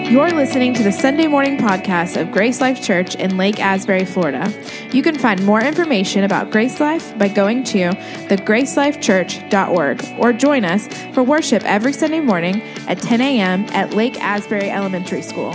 You're listening to the Sunday morning podcast of Grace Life Church in Lake Asbury, Florida. You can find more information about Grace Life by going to thegracelifechurch.org or join us for worship every Sunday morning at 10 a.m. at Lake Asbury Elementary School.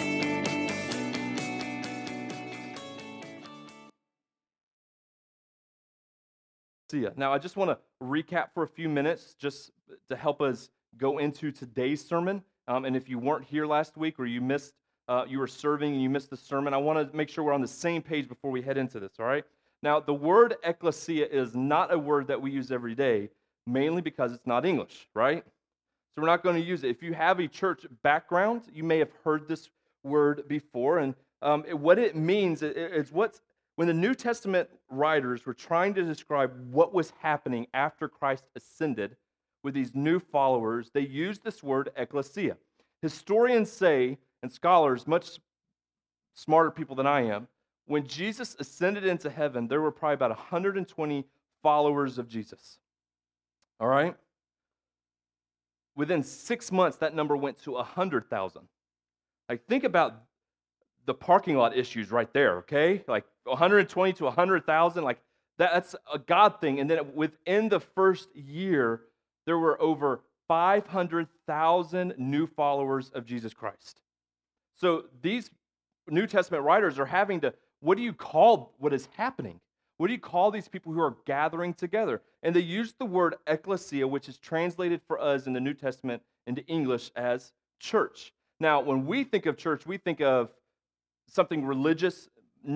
Now, I just want to recap for a few minutes just to help us go into today's sermon. And if you weren't here last week or you missed, you were serving and you missed the sermon, I want to make sure we're on the same page before we head into this, all right? Now, the word ecclesia is not a word that we use every day, mainly because it's not English, right? So we're not going to use it. If you have a church background, you may have heard this word before. And what it means is when the New Testament writers were trying to describe what was happening after Christ ascended with these new followers, they used this word ecclesia. Historians say, and scholars, much smarter people than I am, when Jesus ascended into heaven, there were probably about 120 followers of Jesus. All right? Within 6 months, that number went to 100,000. Like, think about the parking lot issues right there, okay? Like 120 to 100,000, like that's a God thing. And then within the first year, there were over 500,000 new followers of Jesus Christ. So these New Testament writers are having to, what do you call what is happening? What do you call these people who are gathering together? And they use the word ecclesia, which is translated for us in the New Testament into English as church. Now, when we think of church, we think of something religious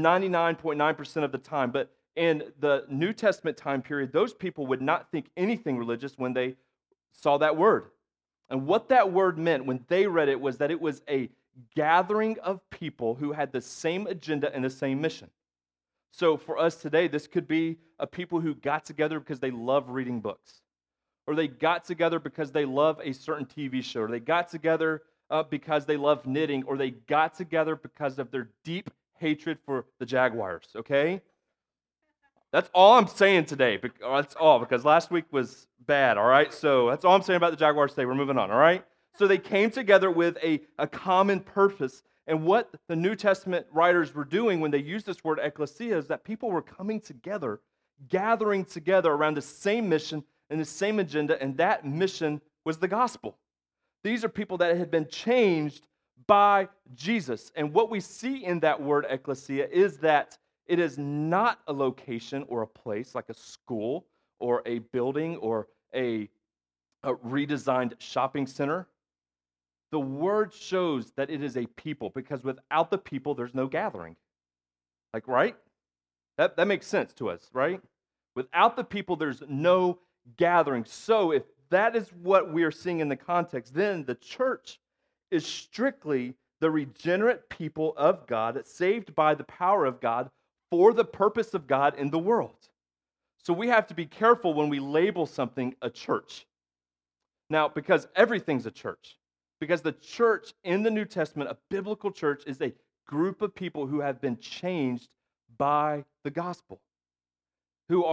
99.9% of the time. But in the New Testament time period, those people would not think anything religious when they saw that word. And what that word meant when they read it was that it was a gathering of people who had the same agenda and the same mission. So for us today, this could be a people who got together because they love reading books, or they got together because they love a certain TV show, or they got together because they love knitting, or they got together because of their deep hatred for the Jaguars, okay? That's all I'm saying today. That's all, because last week was bad, all right? So that's all I'm saying about the Jaguars today. We're moving on, all right? So they came together with a common purpose, and what the New Testament writers were doing when they used this word ecclesia is that people were coming together, gathering together around the same mission and the same agenda, and that mission was the gospel. These are people that had been changed by Jesus. And what we see in that word ecclesia is that it is not a location or a place like a school or a building or a redesigned shopping center. The word shows that it is a people, because without the people, there's no gathering. Like, right? That makes sense to us, right? Without the people, there's no gathering. So if that is what we are seeing in the context, then the church is strictly the regenerate people of God, saved by the power of God for the purpose of God in the world. So we have to be careful when we label something a church. Now, because everything's a church. Because the church in the New Testament, a biblical church, is a group of people who have been changed by the gospel, who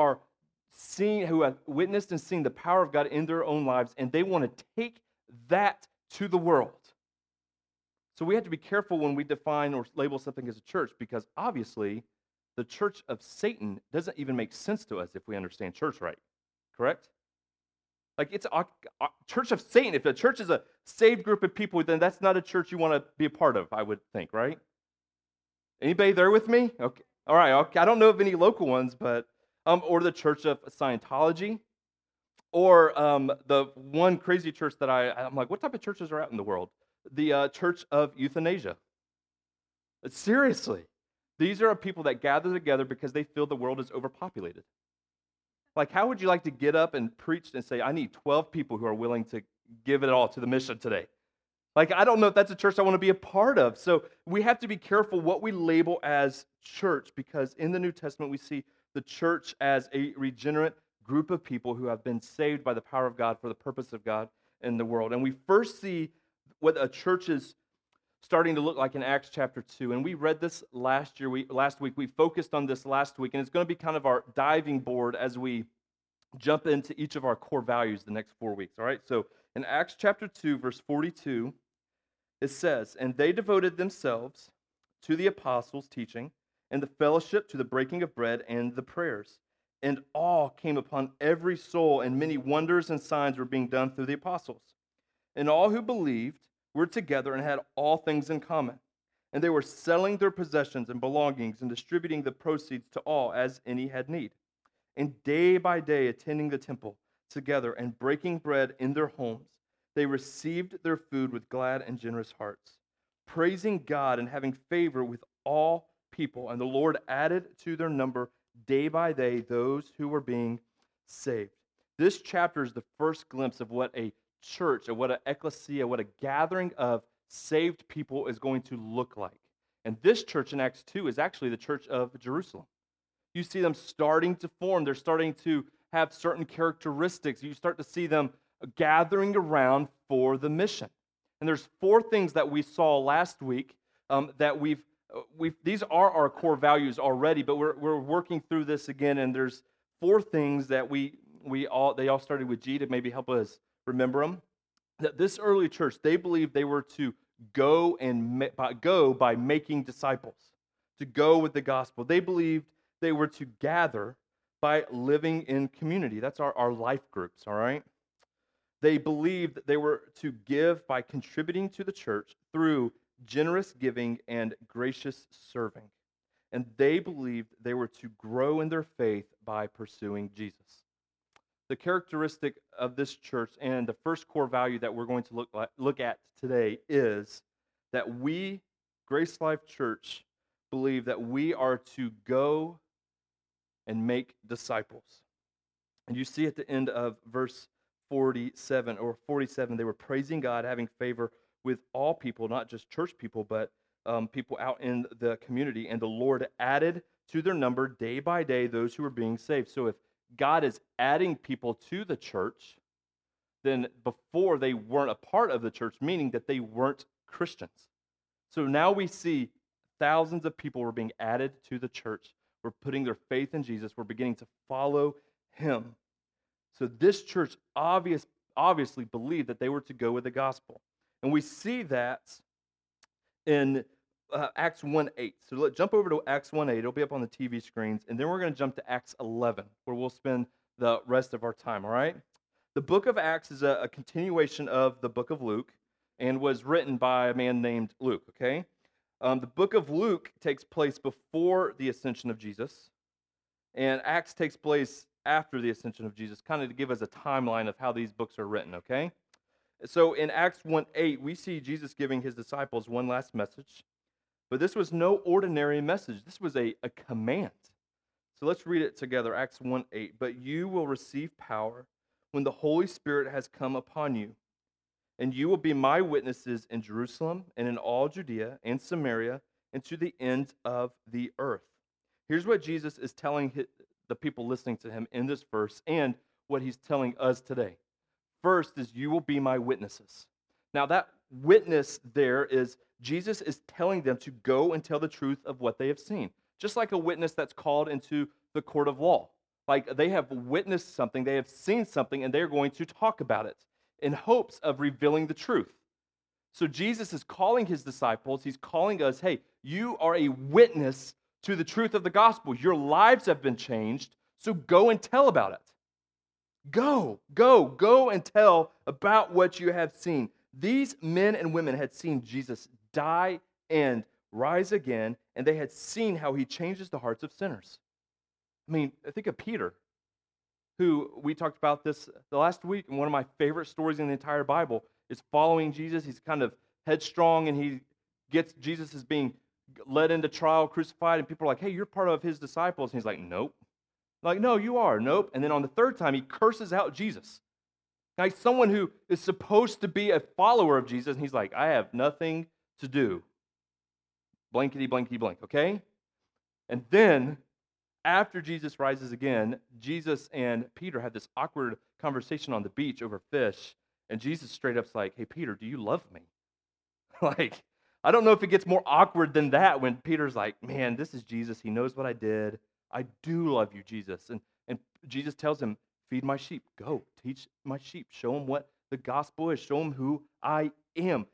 have witnessed and seen the power of God in their own lives, and they want to take that to the world. So we have to be careful when we define or label something as a church, because obviously the church of Satan doesn't even make sense to us if we understand church right, correct? Like, it's a church of Satan. If a church is a saved group of people, then that's not a church you want to be a part of, I would think, right? Anybody there with me? Okay. All right. Okay. I don't know of any local ones, but or the church of Scientology, or the one crazy church that I'm like, what type of churches are out in the world? The church of euthanasia. Seriously, these are people that gather together because they feel the world is overpopulated. Like, how would you like to get up and preach and say, I need 12 people who are willing to give it all to the mission today? Like, I don't know if that's a church I want to be a part of. So we have to be careful what we label as church, because in the New Testament we see the church as a regenerate group of people who have been saved by the power of God for the purpose of God in the world. And we first see what a church is starting to look like in Acts chapter 2. And we read this last week. We focused on this last week, and it's going to be kind of our diving board as we jump into each of our core values the next 4 weeks, all right? So in Acts chapter 2, verse 42, It says, "And they devoted themselves to the apostles' teaching and the fellowship, to the breaking of bread and the prayers. And awe came upon every soul, and many wonders and signs were being done through the apostles. And all who believed were together and had all things in common. And they were selling their possessions and belongings and distributing the proceeds to all as any had need. And day by day, attending the temple together and breaking bread in their homes, they received their food with glad and generous hearts, praising God and having favor with all people. And the Lord added to their number day by day those who were being saved." This chapter is the first glimpse of what a church, of what an ecclesia, what a gathering of saved people is going to look like. And this church in Acts 2 is actually the church of Jerusalem. You see them starting to form. They're starting to have certain characteristics. You start to see them gathering around for the mission. And there's 4 things that we saw last week that we've these are our core values already, but we're working through this again. And there's 4 things that they all started with G to maybe help us remember them. That this early church, they believed they were to go by making disciples, to go with the gospel. They believed they were to gather by living in community. That's our life groups, all right? They believed that they were to give by contributing to the church through generous giving and gracious serving. And they believed they were to grow in their faith by pursuing Jesus. The characteristic of this church and the first core value that we're going to look at today is that we, Grace Life Church, believe that we are to go and make disciples. And you see at the end of verse 47, they were praising God, having favor with all people, not just church people, but people out in the community. And the Lord added to their number day by day those who were being saved. So if God is adding people to the church, then before they weren't a part of the church, meaning that they weren't Christians. So now we see thousands of people were being added to the church. We're putting their faith in Jesus. We're beginning to follow him. So this church obviously believed that they were to go with the gospel. And we see that in Acts 1:8. So let's jump over to Acts 1:8. It'll be up on the TV screens. And then we're going to jump to Acts 11, where we'll spend the rest of our time, all right? The book of Acts is a continuation of the book of Luke and was written by a man named Luke, okay? The book of Luke takes place before the ascension of Jesus, and Acts takes place after the ascension of Jesus, kind of to give us a timeline of how these books are written, okay? So in Acts 1:8, we see Jesus giving his disciples one last message, but this was no ordinary message. This was a command. So let's read it together, Acts 1:8. "But you will receive power when the Holy Spirit has come upon you, and you will be my witnesses in Jerusalem and in all Judea and Samaria and to the end of the earth." Here's what Jesus is telling the people listening to him in this verse and what he's telling us today. First is, you will be my witnesses. Now that witness there is, Jesus is telling them to go and tell the truth of what they have seen. Just like a witness that's called into the court of law. Like they have witnessed something, they have seen something, and they're going to talk about it in hopes of revealing the truth. So Jesus is calling his disciples, he's calling us, hey, you are a witness to the truth of the gospel. Your lives have been changed, so go and tell about it. Go and tell about what you have seen. These men and women had seen Jesus die and rise again, and they had seen how he changes the hearts of sinners. I mean, think of Peter, who we talked about this the last week, and one of my favorite stories in the entire Bible is following Jesus. He's kind of headstrong, and Jesus is being led into trial, crucified, and people are like, hey, you're part of his disciples. And he's like, nope. Like, no, you are. Nope. And then on the third time, he curses out Jesus. Now, he's someone who is supposed to be a follower of Jesus, and he's like, I have nothing to do. Blankety, blankety, blank, okay? And then, after Jesus rises again, Jesus and Peter had this awkward conversation on the beach over fish, and Jesus straight up's like, hey, Peter, do you love me? Like, I don't know if it gets more awkward than that when Peter's like, man, this is Jesus. He knows what I did. I do love you, Jesus. And Jesus tells him, feed my sheep. Go, teach my sheep. Show them what the gospel is. Show them who I am.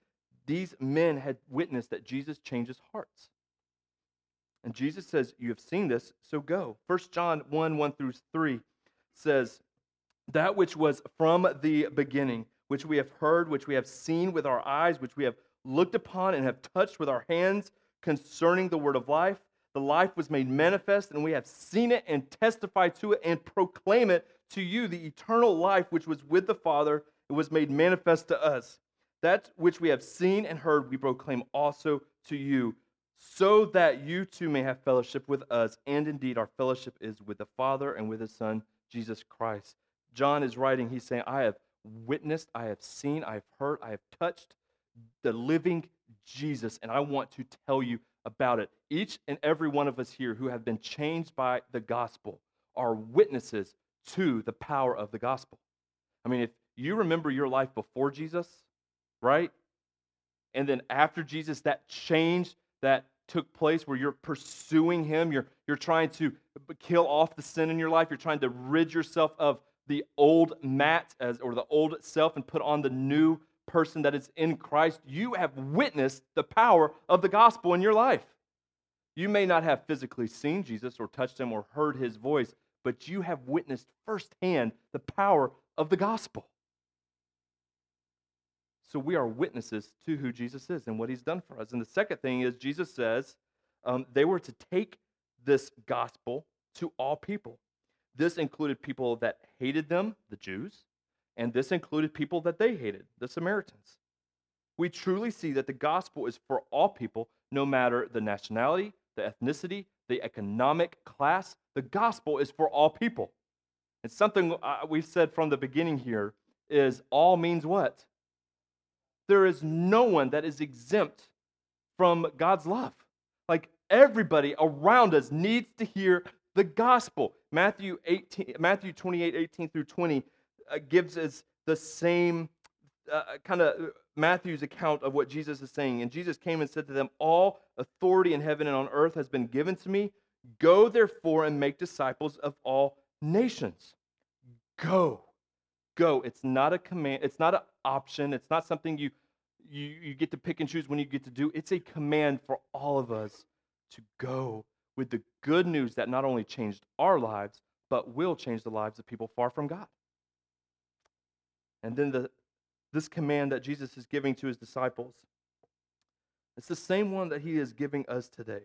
These men had witnessed that Jesus changes hearts. And Jesus says, you have seen this, so go. 1 John 1 through 3 says, that which was from the beginning, which we have heard, which we have seen with our eyes, which we have looked upon and have touched with our hands concerning the word of life. The life was made manifest, and we have seen it and testify to it and proclaim it to you. The eternal life which was with the Father, it was made manifest to us. That which we have seen and heard, we proclaim also to you, so that you too may have fellowship with us. And indeed, our fellowship is with the Father and with His Son, Jesus Christ. John is writing, he's saying, I have witnessed, I have seen, I have heard, I have touched the living Jesus, and I want to tell you about it. Each and every one of us here who have been changed by the gospel are witnesses to the power of the gospel. I mean, if you remember your life before Jesus, right? And then after Jesus, that change that took place where you're pursuing Him, you're trying to kill off the sin in your life, you're trying to rid yourself of the old Matt or the old self and put on the new person that is in Christ. You have witnessed the power of the gospel in your life. You may not have physically seen Jesus or touched Him or heard His voice, but you have witnessed firsthand the power of the gospel. So we are witnesses to who Jesus is and what He's done for us. And the second thing is Jesus says they were to take this gospel to all people. This included people that hated them, the Jews, and this included people that they hated, the Samaritans. We truly see that the gospel is for all people, no matter the nationality, the ethnicity, the economic class. The gospel is for all people. And something we've said from the beginning here is all means what? There is no one that is exempt from God's love. Like everybody around us needs to hear the gospel. Matthew 28:18 through 20 gives us the same kind of Matthew's account of what Jesus is saying. And Jesus came and said to them, all authority in heaven and on earth has been given to me. Go therefore and make disciples of all nations. Go. It's not a command. It's not an option. It's not something you get to pick and choose when you get to do. It's a command for all of us to go with the good news that not only changed our lives, but will change the lives of people far from God. And then this command that Jesus is giving to His disciples, it's the same one that He is giving us today.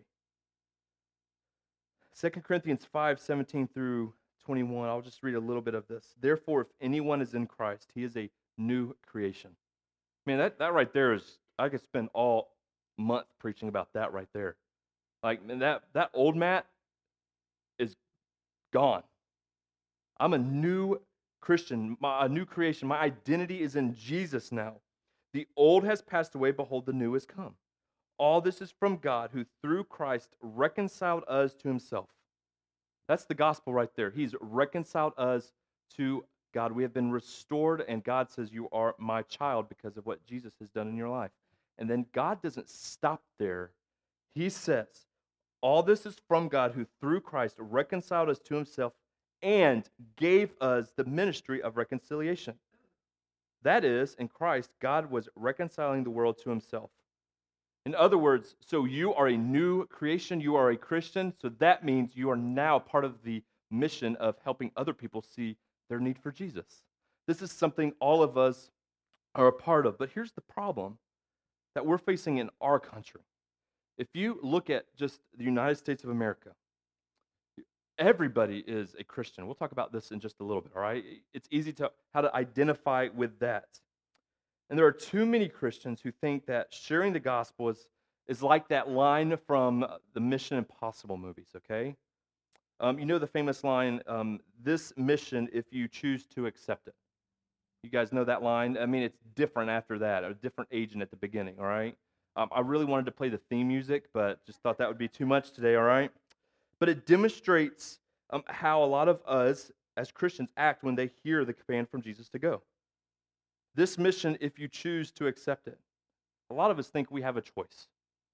2 Corinthians 5:17 through 21, I'll just read a little bit of this. Therefore, if anyone is in Christ, he is a new creation. Man, that right there is, I could spend all month preaching about that right there. Like, man, that old Matt is gone. I'm a new Christian, a new creation. My identity is in Jesus now. The old has passed away, behold, the new has come. All this is from God, who through Christ reconciled us to Himself. That's the gospel right there. He's reconciled us to God. We have been restored, and God says, you are my child because of what Jesus has done in your life. And then God doesn't stop there. He says, all this is from God, who through Christ reconciled us to Himself and gave us the ministry of reconciliation. That is, in Christ, God was reconciling the world to Himself. In other words, so you are a new creation, you are a Christian, so that means you are now part of the mission of helping other people see their need for Jesus. This is something all of us are a part of. But here's the problem that we're facing in our country. If you look at just the United States of America, everybody is a Christian. We'll talk about this in just a little bit, all right? It's easy how to identify with that. And there are too many Christians who think that sharing the gospel is like that line from the Mission Impossible movies, okay? You know the famous line, this mission if you choose to accept it. You guys know that line? I mean, it's different after that, a different agent at the beginning, all right? I really wanted to play the theme music, but just thought that would be too much today, all right? But it demonstrates how a lot of us as Christians act when they hear the command from Jesus to go. This mission, if you choose to accept it. A lot of us think we have a choice.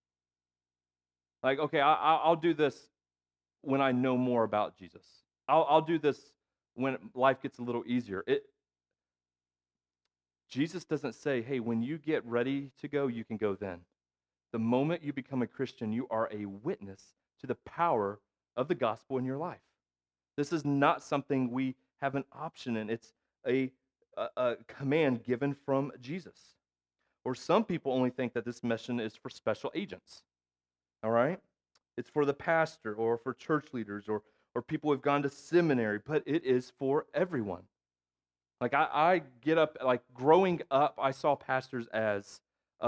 Like, okay, I'll do this when I know more about Jesus. I'll do this when life gets a little easier. Jesus doesn't say, hey, when you get ready to go, you can go then. The moment you become a Christian, you are a witness to the power of the gospel in your life. This is not something we have an option in. It's a command given from Jesus. Or some people only think that this mission is for special agents. All right? It's for the pastor or for church leaders or people who have gone to seminary, but it is for everyone. Like I get up, like growing up, I saw pastors as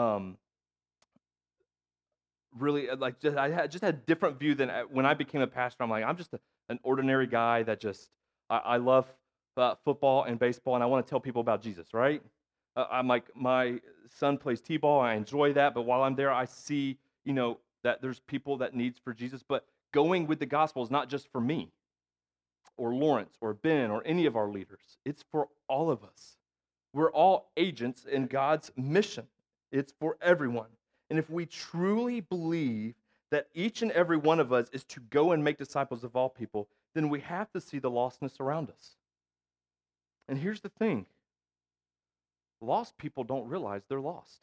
really like I just had a different view than when I became a pastor. I'm like, I'm just an ordinary guy that just I love football and baseball, and I want to tell people about Jesus, right? I'm like, my son plays t-ball, and I enjoy that, but while I'm there, I see, that there's people that needs for Jesus, but going with the gospel is not just for me or Lawrence or Ben or any of our leaders. It's for all of us. We're all agents in God's mission. It's for everyone. And if we truly believe that each and every one of us is to go and make disciples of all people, then we have to see the lostness around us. And here's the thing. Lost people don't realize they're lost.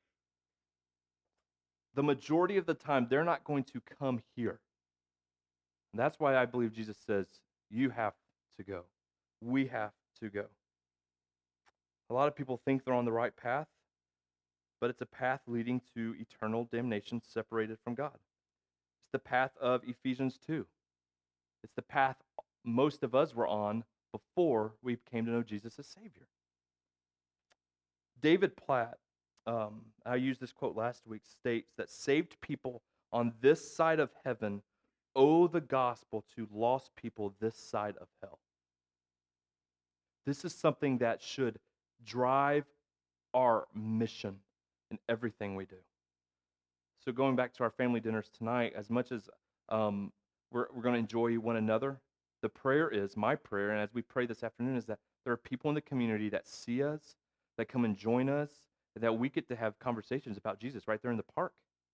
The majority of the time, they're not going to come here. And that's why I believe Jesus says, you have to go. We have to go. A lot of people think they're on the right path, but it's a path leading to eternal damnation separated from God. It's the path of Ephesians 2. It's the path most of us were on before we came to know Jesus as Savior. David Platt, I used this quote last week, states that saved people on this side of heaven owe the gospel to lost people this side of hell. This is something that should drive our mission in everything we do. So going back to our family dinners tonight, as much as we're going to enjoy one another, the prayer is, my prayer, and as we pray this afternoon, is that there are people in the community that see us, that come and join us, and that we get to have conversations about Jesus right there in the park.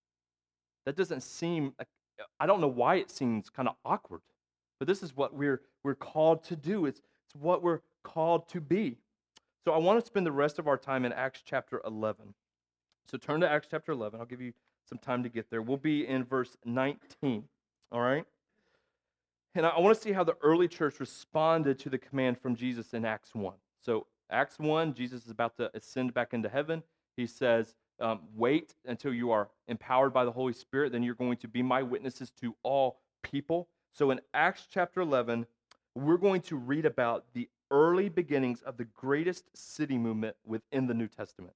That doesn't seem, I don't know why it seems kind of awkward, but this is what we're called to do. It's what we're called to be. So I want to spend the rest of our time in Acts chapter 11. So turn to Acts chapter 11. I'll give you some time to get there. We'll be in verse 19, all right? And I want to see how the early church responded to the command from Jesus in Acts 1. So Acts 1, Jesus is about to ascend back into heaven. He says, wait until you are empowered by the Holy Spirit, then you're going to be my witnesses to all people. So in Acts chapter 11, we're going to read about the early beginnings of the greatest city movement within the New Testament.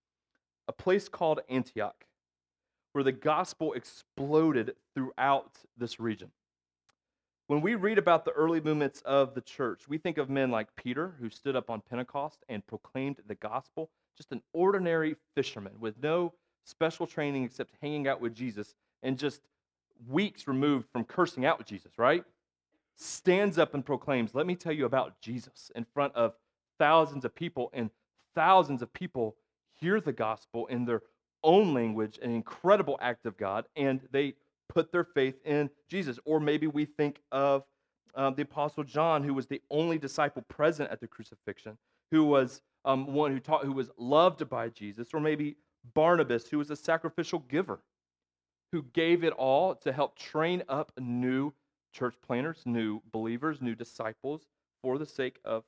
A place called Antioch, where the gospel exploded throughout this region. When we read about the early movements of the church, we think of men like Peter, who stood up on Pentecost and proclaimed the gospel, just an ordinary fisherman with no special training except hanging out with Jesus and just weeks removed from cursing out with Jesus, right? Stands up and proclaims, let me tell you about Jesus in front of thousands of people, and thousands of people hear the gospel in their own language, an incredible act of God, and they put their faith in Jesus. Or maybe we think of the Apostle John, who was the only disciple present at the crucifixion, who was one who taught, who was loved by Jesus. Or maybe Barnabas, who was a sacrificial giver, who gave it all to help train up new church planters, new believers, new disciples for the sake of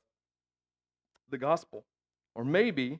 the gospel. Or maybe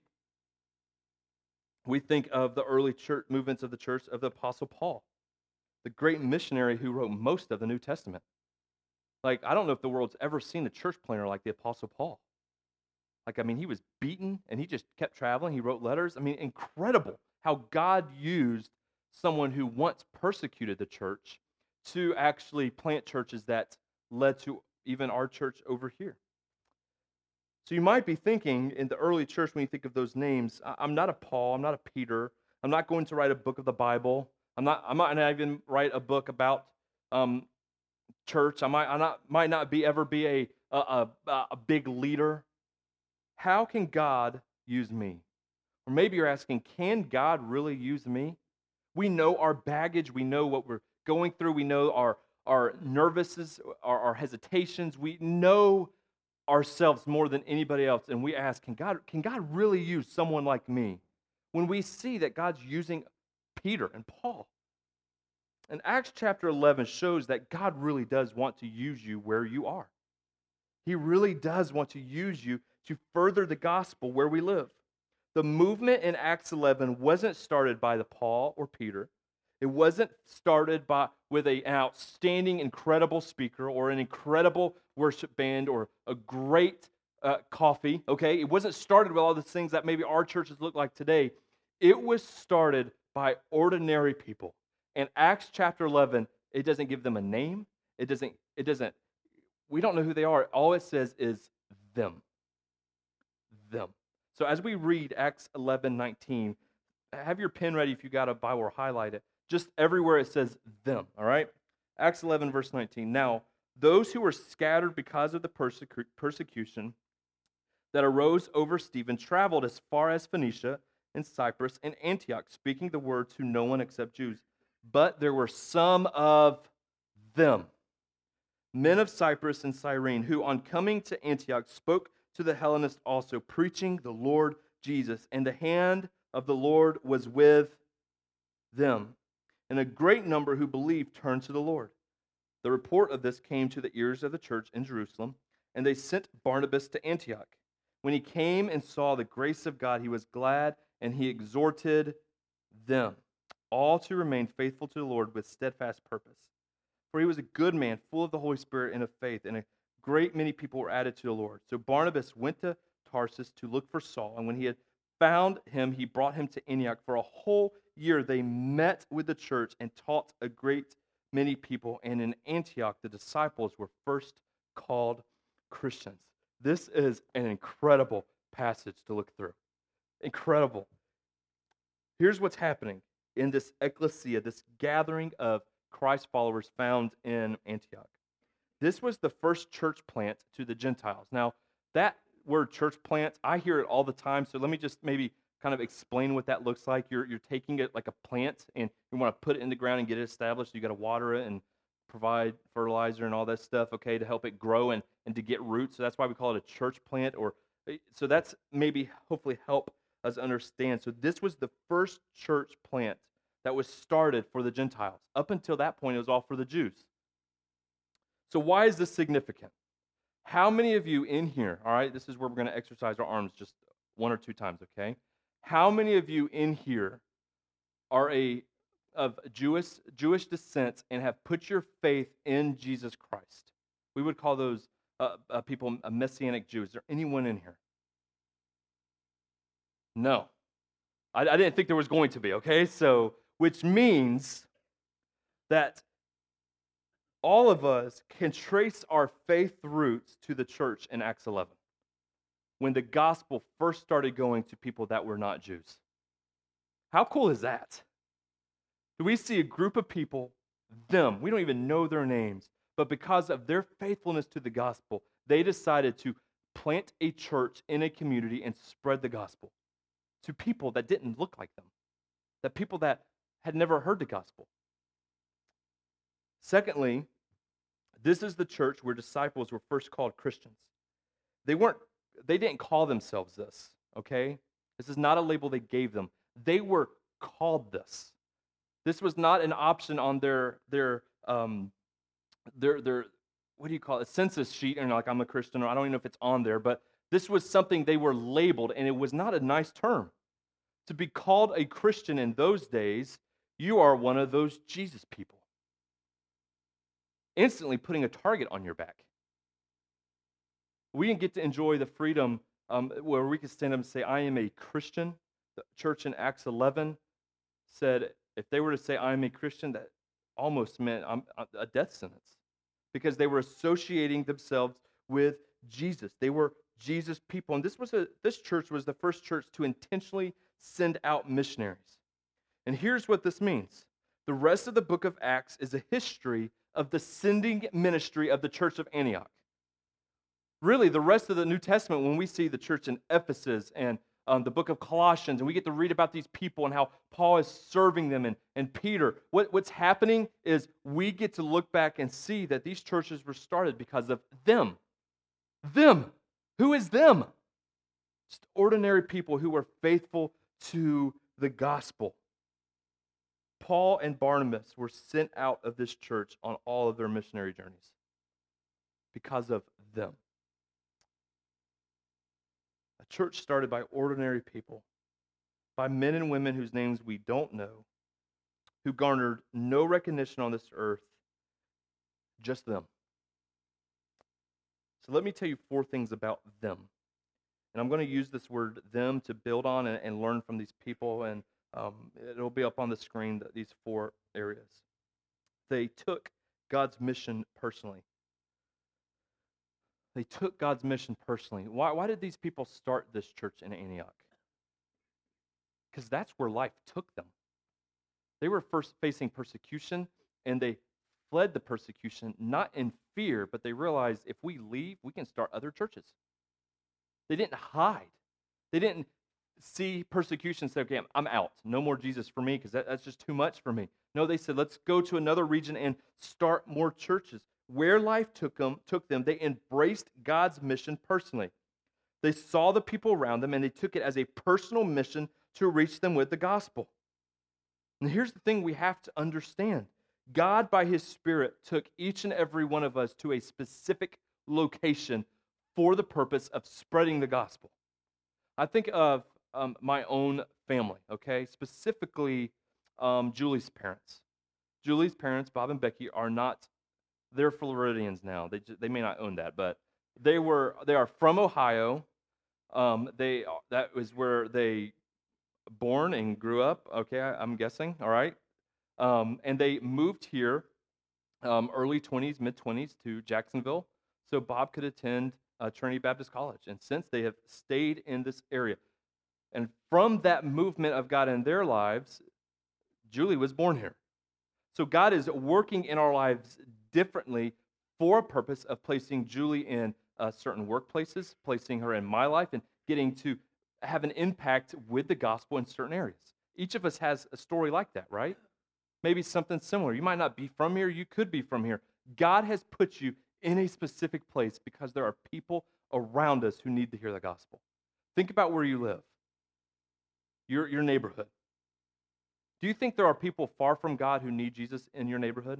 we think of the early church movements of the church of the Apostle Paul, the great missionary who wrote most of the New Testament. Like, I don't know if the world's ever seen a church planter like the Apostle Paul. Like, I mean, he was beaten, and he just kept traveling. He wrote letters. I mean, incredible how God used someone who once persecuted the church to actually plant churches that led to even our church over here. So you might be thinking, in the early church, when you think of those names, I'm not a Paul, I'm not a Peter, I'm not going to write a book of the Bible. I might not even write a book about church. I might not ever be a big leader. How can God use me? Or maybe you're asking, can God really use me? We know our baggage. We know what we're going through. We know our nervousness, our hesitations. We know ourselves more than anybody else, and we ask, can God really use someone like me? When we see that God's using Peter and Paul. And Acts chapter 11 shows that God really does want to use you where you are. He really does want to use you to further the gospel where we live. The movement in Acts 11 wasn't started by the Paul or Peter. It wasn't started with an outstanding, incredible speaker or an incredible worship band or a great coffee, okay? It wasn't started with all the things that maybe our churches look like today. It was started by ordinary people. In Acts chapter 11, it doesn't give them a name. We don't know who they are. All it says is them. Them. So as we read Acts 11:19, have your pen ready if you got a Bible or highlight it. Just everywhere it says them, all right? Acts 11, verse 19. Now, those who were scattered because of the persecution that arose over Stephen traveled as far as Phoenicia and Cyprus and Antioch, speaking the word to no one except Jews. But there were some of them, men of Cyprus and Cyrene, who on coming to Antioch spoke to the Hellenists also, preaching the Lord Jesus. And the hand of the Lord was with them. And a great number who believed turned to the Lord. The report of this came to the ears of the church in Jerusalem, and they sent Barnabas to Antioch. When he came and saw the grace of God, he was glad, and he exhorted them all to remain faithful to the Lord with steadfast purpose. For he was a good man, full of the Holy Spirit and of faith, and a great many people were added to the Lord. So Barnabas went to Tarsus to look for Saul, and when he had found him, he brought him to Antioch. For a whole year they met with the church and taught a great many people, and in Antioch the disciples were first called Christians. This is an incredible passage to look through. Incredible. Here's what's happening in this ecclesia, this gathering of Christ followers found in Antioch. This was the first church plant to the Gentiles. Now, that word church plant, I hear it all the time, so let me just maybe kind of explain what that looks like. You're taking it like a plant, and you want to put it in the ground and get it established. You got to water it and provide fertilizer and all that stuff, okay, to help it grow and to get roots. So that's why we call it a church plant. So that's maybe hopefully help us understand. So this was the first church plant that was started for the Gentiles. Up until that point, it was all for the Jews. So why is this significant? How many of you in here, all right, this is where we're going to exercise our arms just one or two times, okay? How many of you in here are of Jewish descent and have put your faith in Jesus Christ? We would call those people a Messianic Jew. Is there anyone in here? No. I didn't think there was going to be, okay? So, which means that all of us can trace our faith roots to the church in Acts 11, when the gospel first started going to people that were not Jews. How cool is that? Do we see a group of people, them, we don't even know their names, but because of their faithfulness to the gospel, they decided to plant a church in a community and spread the gospel to people that didn't look like them, that people that had never heard the gospel. Secondly, this is the church where disciples were first called Christians. They didn't call themselves this, okay? This is not a label they gave them. They were called this. This was not an option on their what do you call it, census sheet, and like, I'm a Christian, or I don't even know if it's on there, but this was something they were labeled, and it was not a nice term. To be called a Christian in those days, you are one of those Jesus people. Instantly putting a target on your back. We didn't get to enjoy the freedom where we could stand up and say, I am a Christian. The church in Acts 11 said if they were to say, I am a Christian, that almost meant a death sentence, because they were associating themselves with Jesus. They were Jesus people. And this church was the first church to intentionally send out missionaries. And here's what this means. The rest of the book of Acts is a history of the sending ministry of the church of Antioch. Really, the rest of the New Testament, when we see the church in Ephesus and the book of Colossians, and we get to read about these people and how Paul is serving them, and Peter, what's happening is we get to look back and see that these churches were started because of them. Them. Who is them? Just ordinary people who were faithful to the gospel. Paul and Barnabas were sent out of this church on all of their missionary journeys because of them. A church started by ordinary people, by men and women whose names we don't know, who garnered no recognition on this earth, just them. So let me tell you 4 things about them. And I'm going to use this word them to build on and learn from these people, and it'll be up on the screen, these 4 areas. They took God's mission personally. They took God's mission personally. Why did these people start this church in Antioch? Because that's where life took them. They were first facing persecution, and they fled the persecution, not in fear, but they realized if we leave, we can start other churches. They didn't hide. They didn't see persecution and say, okay, I'm out. No more Jesus for me because that's just too much for me. No, they said, let's go to another region and start more churches. Where life took them, they embraced God's mission personally. They saw the people around them, and they took it as a personal mission to reach them with the gospel. And here's the thing we have to understand. God, by His Spirit, took each and every one of us to a specific location for the purpose of spreading the gospel. I think of my own family, okay? Specifically, Julie's parents. Julie's parents, Bob and Becky, are not, they're Floridians now. They may not own that, but they are from Ohio. That was where they born and grew up, okay, I'm guessing, all right? And they moved here early 20s, mid-20s to Jacksonville so Bob could attend Trinity Baptist College. And since they have stayed in this area. And from that movement of God in their lives, Julie was born here. So God is working in our lives differently for a purpose of placing Julie in certain workplaces, placing her in my life, and getting to have an impact with the gospel in certain areas. Each of us has a story like that, right? Maybe something similar. You might not be from here. You could be from here. God has put you in a specific place because there are people around us who need to hear the gospel. Think about where you live, your neighborhood. Do you think there are people far from God who need Jesus in your neighborhood?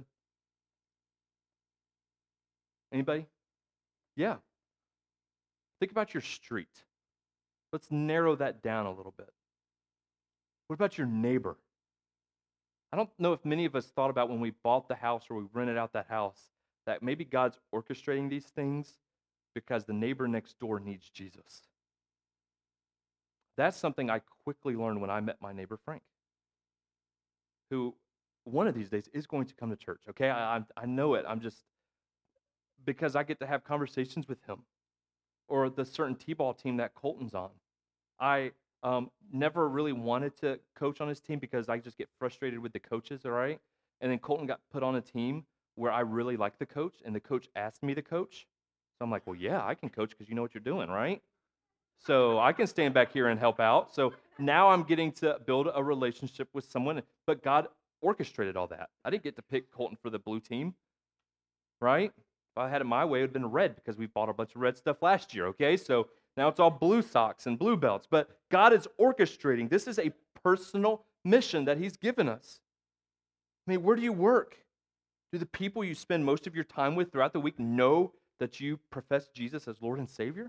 Anybody? Yeah. Think about your street. Let's narrow that down a little bit. What about your neighbor? I don't know if many of us thought about when we bought the house or we rented out that house that maybe God's orchestrating these things because the neighbor next door needs Jesus. That's something I quickly learned when I met my neighbor Frank, who one of these days is going to come to church, okay? I know it. I'm just, because I get to have conversations with him. Or the certain T-ball team that Colton's on. I never really wanted to coach on his team because I just get frustrated with the coaches, all right? And then Colton got put on a team where I really like the coach, and the coach asked me to coach. So I'm like, well, yeah, I can coach because you know what you're doing, right? So I can stand back here and help out. So now I'm getting to build a relationship with someone, but God orchestrated all that. I didn't get to pick Colton for the blue team, right? If I had it my way, it would have been red because we bought a bunch of red stuff last year, okay? So now it's all blue socks and blue belts. But God is orchestrating. This is a personal mission that He's given us. I mean, where do you work? Do the people you spend most of your time with throughout the week know that you profess Jesus as Lord and Savior?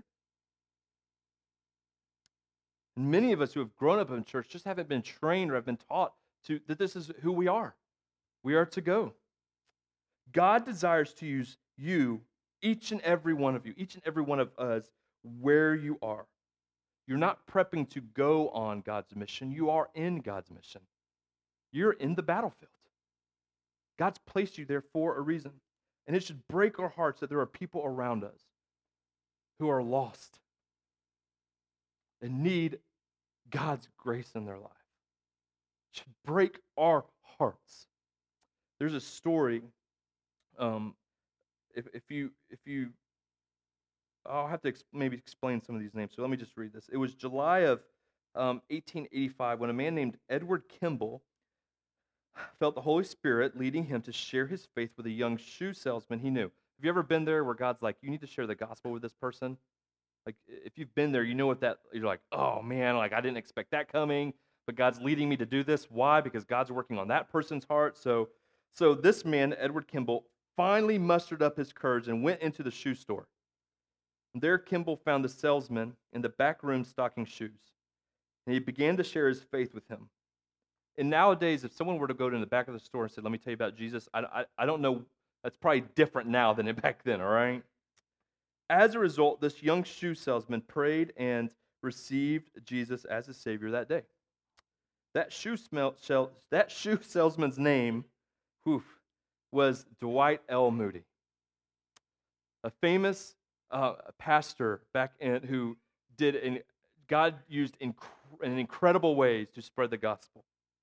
And many of us who have grown up in church just haven't been trained or have been taught that this is who we are. We are to go. God desires to use you, each and every one of you, each and every one of us, where you are. You're not prepping to go on God's mission. You are in God's mission. You're in the battlefield. God's placed you there for a reason. And it should break our hearts that there are people around us who are lost and need God's grace in their life. It should break our hearts. There's a story. If you, I'll have to maybe explain some of these names. So let me just read this. It was July of 1885 when a man named Edward Kimball felt the Holy Spirit leading him to share his faith with a young shoe salesman he knew. Have you ever been there where God's like, you need to share the gospel with this person? Like, if you've been there, you know what that, you're like, oh man, like I didn't expect that coming, but God's leading me to do this. Why? Because God's working on that person's heart. So this man, Edward Kimball, finally mustered up his courage and went into the shoe store. And there Kimball found the salesman in the back room stocking shoes. And he began to share his faith with him. And nowadays, if someone were to go to the back of the store and say, let me tell you about Jesus, I don't know, that's probably different now than back then, all right? As a result, this young shoe salesman prayed and received Jesus as his Savior that day. That shoe salesman's name was Dwight L. Moody, a famous pastor back in who God used in incredible ways to spread the gospel.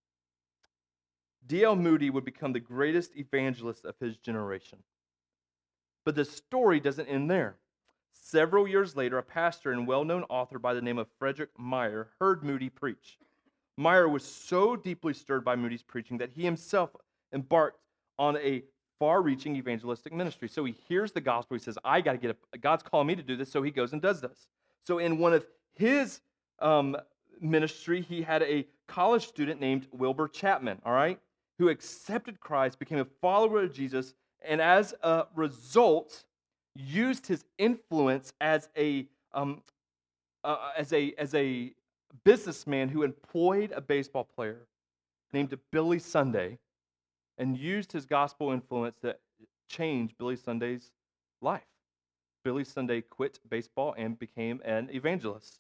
D.L. Moody would become the greatest evangelist of his generation. But the story doesn't end there. Several years later, a pastor and well-known author by the name of Frederick Meyer heard Moody preach. Meyer was so deeply stirred by Moody's preaching that he himself embarked on a far-reaching evangelistic ministry. So he hears the gospel. He says, I got to get God's calling me to do this, so he goes and does this. So in one of his ministry, he had a college student named Wilbur Chapman, all right, who accepted Christ, became a follower of Jesus, and as a result, used his influence as a businessman who employed a baseball player named Billy Sunday, and used his gospel influence to change Billy Sunday's life. Billy Sunday quit baseball and became an evangelist.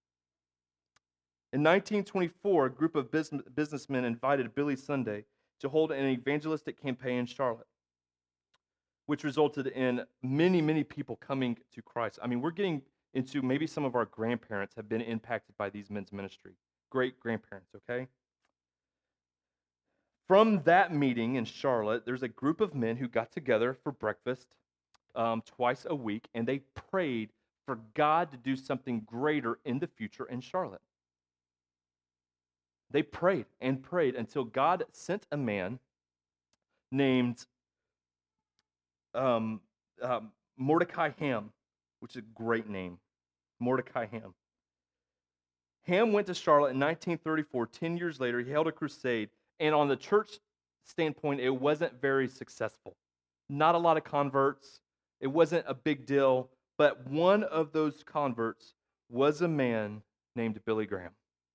In 1924, a group of businessmen invited Billy Sunday to hold an evangelistic campaign in Charlotte, which resulted in many, many people coming to Christ. I mean, we're getting into maybe some of our grandparents have been impacted by these men's ministry. Great-grandparents, okay? From that meeting in Charlotte, there's a group of men who got together for breakfast twice a week, and they prayed for God to do something greater in the future in Charlotte. They prayed and prayed until God sent a man named Mordecai Ham, which is a great name, Mordecai Ham. Ham went to Charlotte in 1934. 10 years later, he held a crusade, and on the church standpoint, it wasn't very successful. Not a lot of converts. It wasn't a big deal, but one of those converts was a man named Billy Graham.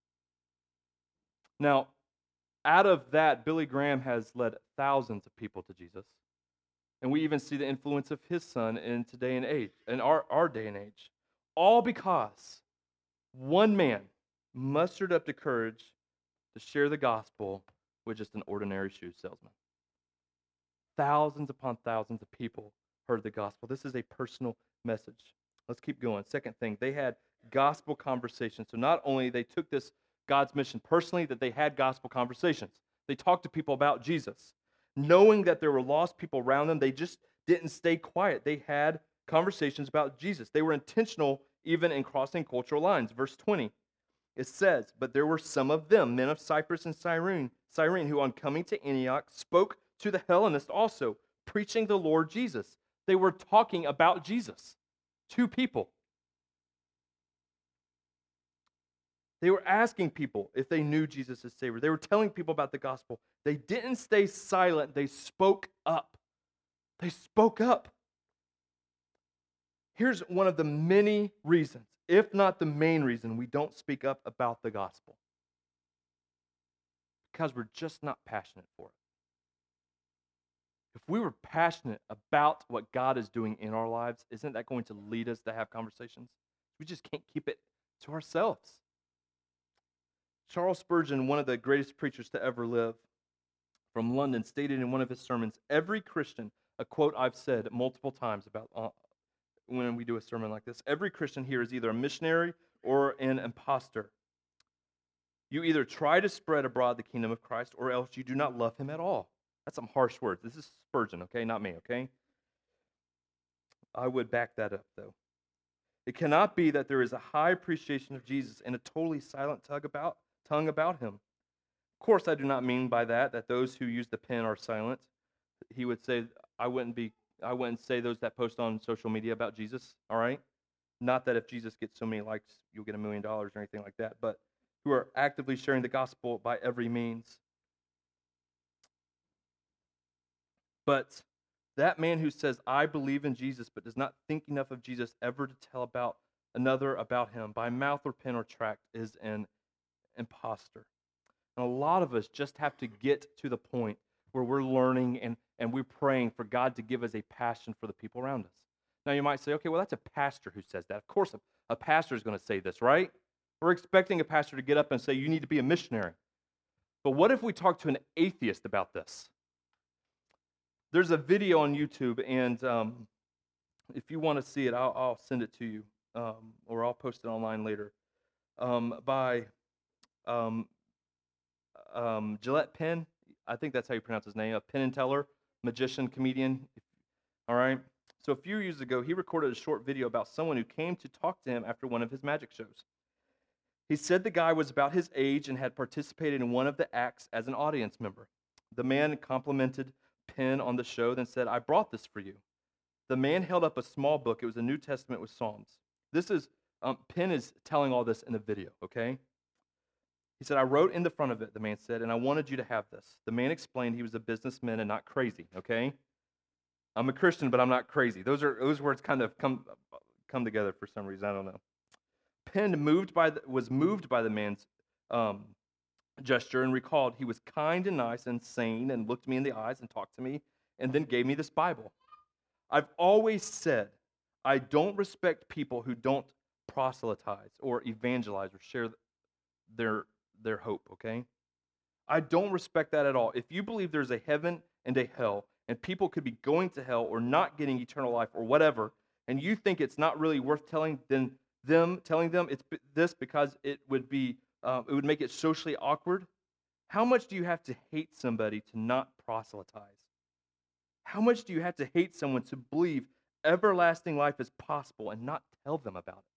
Now, out of that, Billy Graham has led thousands of people to Jesus. And we even see the influence of his son in today and age, in our day and age. All because one man mustered up the courage to share the gospel with just an ordinary shoe salesman. Thousands upon thousands of people heard the gospel. This is a personal message. Let's keep going. Second thing, they had gospel conversations. So not only they took this God's mission personally, that they had gospel conversations. They talked to people about Jesus. Knowing that there were lost people around them, they just didn't stay quiet. They had conversations about Jesus. They were intentional even in crossing cultural lines. Verse 20, it says, but there were some of them, men of Cyprus and Cyrene, who on coming to Antioch spoke to the Hellenists also, preaching the Lord Jesus. They were talking about Jesus to people. They were asking people if they knew Jesus as Savior. They were telling people about the gospel. They didn't stay silent. They spoke up. They spoke up. Here's one of the many reasons, if not the main reason, we don't speak up about the gospel. Because we're just not passionate for it. If we were passionate about what God is doing in our lives, isn't that going to lead us to have conversations? We just can't keep it to ourselves. Charles Spurgeon, one of the greatest preachers to ever live from London, stated in one of his sermons, every Christian, a quote I've said multiple times about when we do a sermon like this, every Christian here is either a missionary or an imposter. You either try to spread abroad the kingdom of Christ or else you do not love him at all. That's some harsh words. This is Spurgeon, okay? Not me, okay? I would back that up, though. It cannot be that there is a high appreciation of Jesus and a totally silent tongue about him. Of course, I do not mean by that those who use the pen are silent. He would say, I wouldn't be I wouldn't say those that post on social media about Jesus, all right? Not that if Jesus gets so many likes, you'll get $1 million or anything like that, but who are actively sharing the gospel by every means. But that man who says, I believe in Jesus, but does not think enough of Jesus ever to tell about another about him by mouth or pen or tract is an imposter. And a lot of us just have to get to the point where we're learning and we're praying for God to give us a passion for the people around us. Now you might say, okay, well, that's a pastor who says that. Of course, a pastor is going to say this, right? We're expecting a pastor to get up and say, you need to be a missionary. But what if we talk to an atheist about this? There's a video on YouTube, and if you want to see it, I'll send it to you, or I'll post it online later, by Gillette Penn. I think that's how you pronounce his name, a Penn and Teller, magician, comedian. All right. So a few years ago, he recorded a short video about someone who came to talk to him after one of his magic shows. He said the guy was about his age and had participated in one of the acts as an audience member. The man complimented Penn on the show, then said, I brought this for you. The man held up a small book. It was a New Testament with Psalms. This is, Penn is telling all this in the video, okay? He said, I wrote in the front of it, the man said, and I wanted you to have this. The man explained he was a businessman and not crazy, okay? I'm a Christian, but I'm not crazy. Those words kind of come together for some reason. I don't know. Penn was moved by the man's gesture and recalled he was kind and nice and sane and looked me in the eyes and talked to me and then gave me this Bible. I've always said I don't respect people who don't proselytize or evangelize or share their hope, okay? I don't respect that at all. If you believe there's a heaven and a hell, and people could be going to hell or not getting eternal life or whatever, and you think it's not really worth telling them it's this because it would make it socially awkward, how much do you have to hate somebody to not proselytize? How much do you have to hate someone to believe everlasting life is possible and not tell them about it?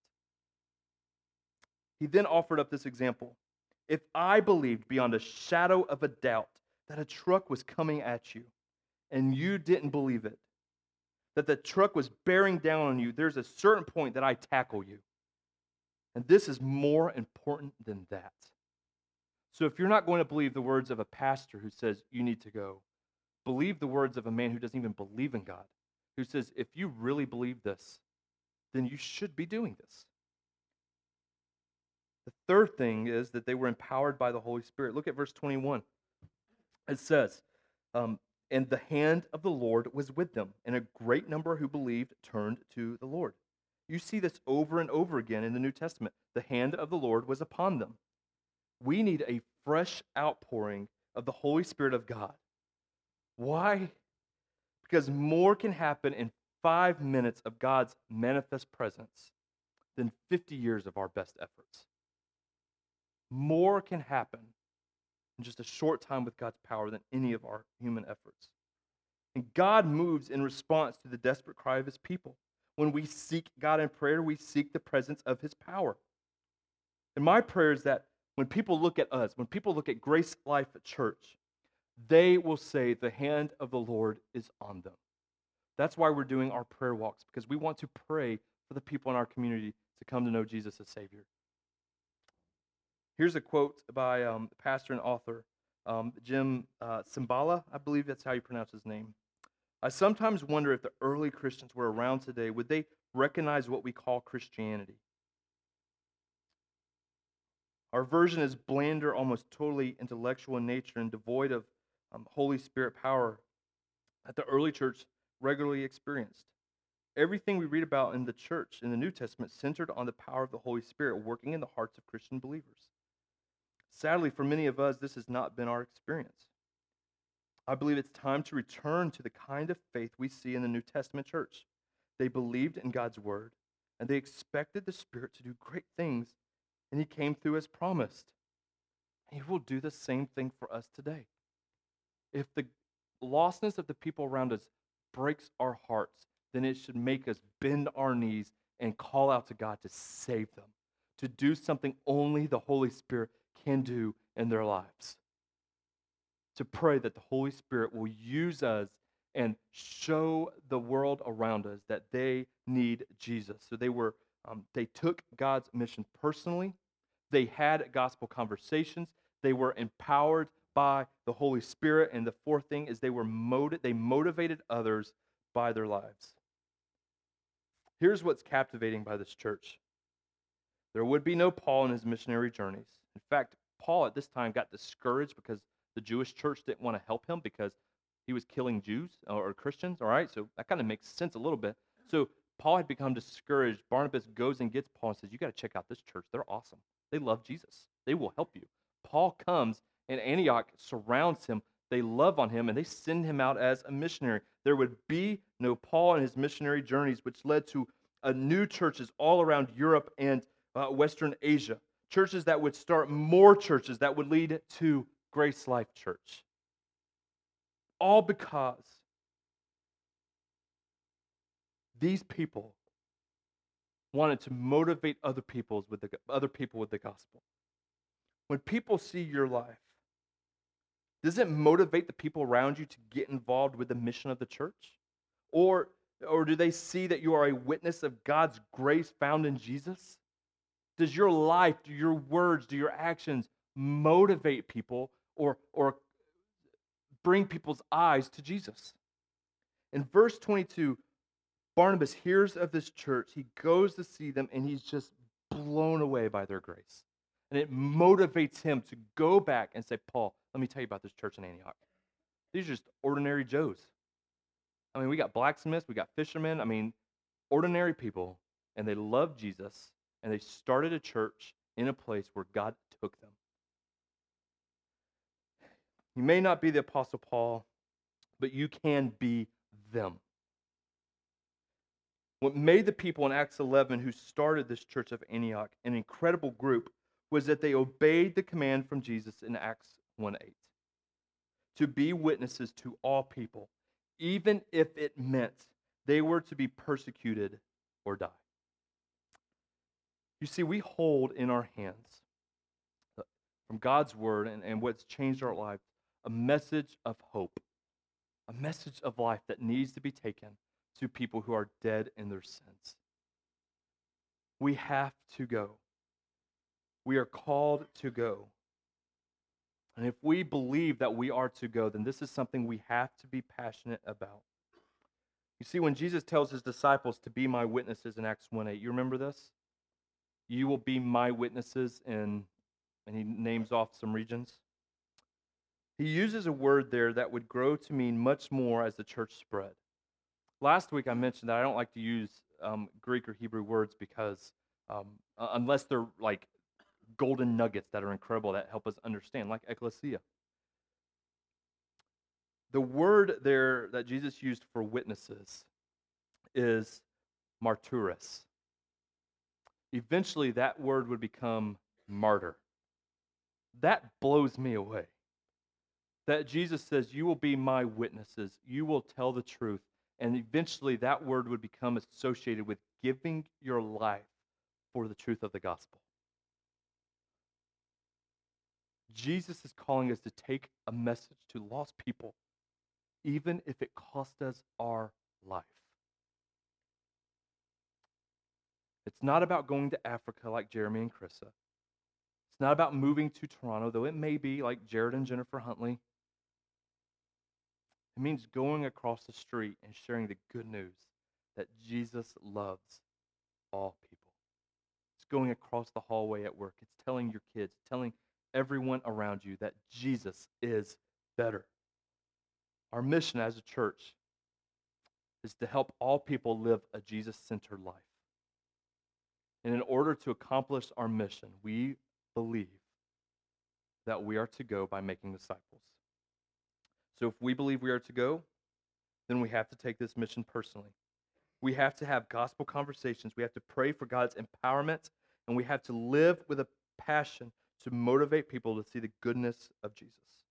He then offered up this example. If I believed beyond a shadow of a doubt that a truck was coming at you and you didn't believe it, that the truck was bearing down on you, there's a certain point that I tackle you. And this is more important than that. So if you're not going to believe the words of a pastor who says you need to go, believe the words of a man who doesn't even believe in God, who says if you really believe this, then you should be doing this. The third thing is that they were empowered by the Holy Spirit. Look at verse 21. It says, and the hand of the Lord was with them, and a great number who believed turned to the Lord. You see this over and over again in the New Testament. The hand of the Lord was upon them. We need a fresh outpouring of the Holy Spirit of God. Why? Because more can happen in 5 minutes of God's manifest presence than 50 years of our best efforts. More can happen in just a short time with God's power than any of our human efforts. And God moves in response to the desperate cry of his people. When we seek God in prayer, we seek the presence of his power. And my prayer is that when people look at us, when people look at Grace Life Church, they will say the hand of the Lord is on them. That's why we're doing our prayer walks, because we want to pray for the people in our community to come to know Jesus as Savior. Here's a quote by pastor and author Jim Cymbala. I believe that's how you pronounce his name. I sometimes wonder if the early Christians were around today, would they recognize what we call Christianity? Our version is blander, almost totally intellectual in nature and devoid of Holy Spirit power that the early church regularly experienced. Everything we read about in the church in the New Testament centered on the power of the Holy Spirit working in the hearts of Christian believers. Sadly, for many of us, this has not been our experience. I believe it's time to return to the kind of faith we see in the New Testament church. They believed in God's word, and they expected the Spirit to do great things, and he came through as promised. He will do the same thing for us today. If the lostness of the people around us breaks our hearts, then it should make us bend our knees and call out to God to save them, to do something only the Holy Spirit can do in their lives. To pray that the Holy Spirit will use us and show the world around us that they need Jesus. So they took God's mission personally. They had gospel conversations. They were empowered by the Holy Spirit. And the fourth thing is they motivated others by their lives. Here's what's captivating by this church. There would be no Paul in his missionary journeys. In fact, Paul at this time got discouraged because the Jewish church didn't want to help him because he was killing Jews or Christians, all right? So that kind of makes sense a little bit. So Paul had become discouraged. Barnabas goes and gets Paul and says, you got to check out this church. They're awesome. They love Jesus. They will help you. Paul comes, and Antioch surrounds him. They love on him, and they send him out as a missionary. There would be no Paul in his missionary journeys, which led to new churches all around Europe and Western Asia. Churches that would start more churches that would lead to Grace Life Church. All because these people wanted to motivate other people with the gospel. When people see your life, does it motivate the people around you to get involved with the mission of the church? Or do they see that you are a witness of God's grace found in Jesus? Does your life, do your words, do your actions motivate people or bring people's eyes to Jesus? In verse 22, Barnabas hears of this church. He goes to see them, and he's just blown away by their grace. And it motivates him to go back and say, Paul, let me tell you about this church in Antioch. These are just ordinary Joes. I mean, we got blacksmiths, we got fishermen. I mean, ordinary people. And they love Jesus, and they started a church in a place where God took them. You may not be the Apostle Paul, but you can be them. What made the people in Acts 11 who started this church of Antioch an incredible group was that they obeyed the command from Jesus in Acts 1:8 to be witnesses to all people, even if it meant they were to be persecuted or die. You see, we hold in our hands from God's word and what's changed our lives a message of hope, a message of life that needs to be taken to people who are dead in their sins. We have to go. We are called to go. And if we believe that we are to go, then this is something we have to be passionate about. You see, when Jesus tells his disciples to be my witnesses in Acts 1:8, you remember this? You will be my witnesses and he names off some regions. He uses a word there that would grow to mean much more as the church spread. Last week I mentioned that I don't like to use Greek or Hebrew words because unless they're like golden nuggets that are incredible that help us understand, like ecclesia. The word there that Jesus used for witnesses is martyros. Eventually that word would become martyr. That blows me away. That Jesus says, you will be my witnesses, you will tell the truth, and eventually that word would become associated with giving your life for the truth of the gospel. Jesus is calling us to take a message to lost people, even if it cost us our life. It's not about going to Africa like Jeremy and Krissa. It's not about moving to Toronto, though it may be like Jared and Jennifer Huntley. It means going across the street and sharing the good news that Jesus loves all people. It's going across the hallway at work. It's telling your kids, telling everyone around you that Jesus is better. Our mission as a church is to help all people live a Jesus-centered life. And in order to accomplish our mission, we believe that we are to go by making disciples. So if we believe we are to go, then we have to take this mission personally. We have to have gospel conversations. We have to pray for God's empowerment, and we have to live with a passion to motivate people to see the goodness of Jesus.